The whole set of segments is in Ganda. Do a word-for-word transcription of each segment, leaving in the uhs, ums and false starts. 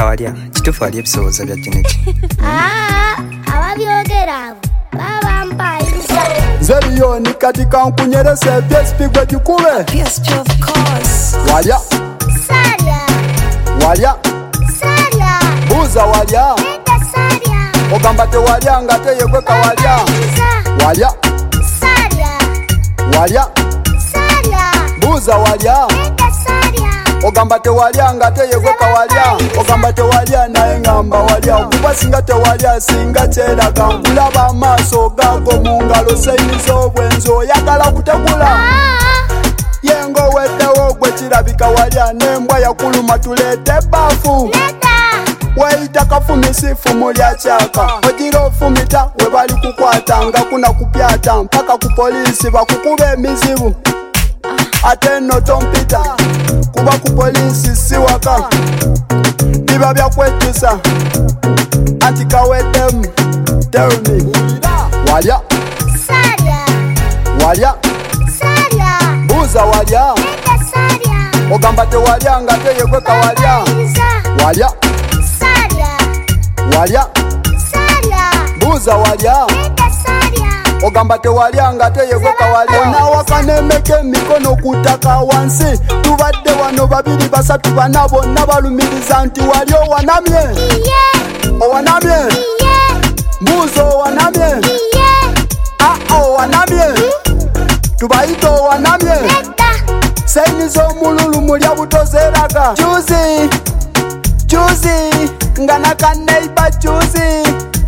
walya kitufu ali ebisobozo bya Janet. Ah, ababyogera abo baba mpayisa. Zeriyoni katika nkunyerese P S P gwe gikube. P S P of course. Walya Salya. walya Salya. buza walya Eda salya. ogamba tewalya nga teyegwe kawalya. Walya Salya. walya Salya. buza walya Eda salya. ogamba tewalya nga teyegwe kawalya. Ogamba tewalya naye ngamba walya kuba singa tewalya singa kyeraga nkulaba amaaso gago mu ngalo sayini z'obwenzi oyagala kutegula yengo weddewo gwe kirabika walya n'embwa yakuluma tuleete ebbafu weyita kafumisifu mulya kyaka ogira ofumita we bali kukwata nga kuna kupyata mpaka ku poliisi bakukuba emizibu ate nno tompita kuba ku poliisi si waka biba byakwetusa anti kaweddemu tell me walya Salya. walya Salya. buuza walya Eda salya. ogamba tewalya nga teyegwe kawalya. Walya Salya. walya Salya. buuza walya Eda salya. ogamba tewalya nga teyegwe kawalya. Onawaka nemeka emikono ku ttaka wansi tubadde wano babiri basatu bana bonna balumiriza nti wali owanamye Iye. owanamye Iye. mbuuza owanamye Iye. a owanamye tubayita owanamye Eda. sayini z'omululu mulya buto zeeraga juzi juzi nga nakaneiba juzi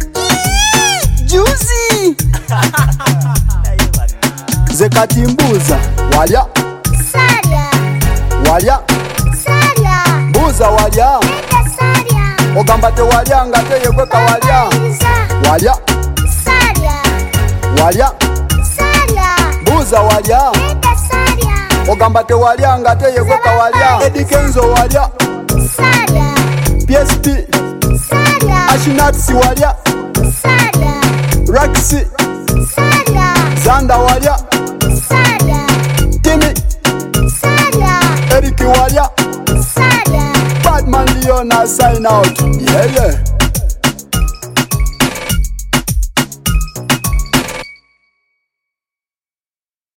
juzi ze kati mbuuza walya Salya. walya Salya. mbuuza walya Eda salya. ogamba tewalya nga teyegwe kawalya. Walya Salya. walya Salya. mbuuza walya Eda salya. ogamba tewalya nga teyegwe kawalya. Edikenzo walya Salya. P S P Salya. Ashinatsi walya Salya. Raxi Salya. Zanda walya Salya. Timi Salya. Eriki walya Salya. Badman Leona sign out. Yeah yeah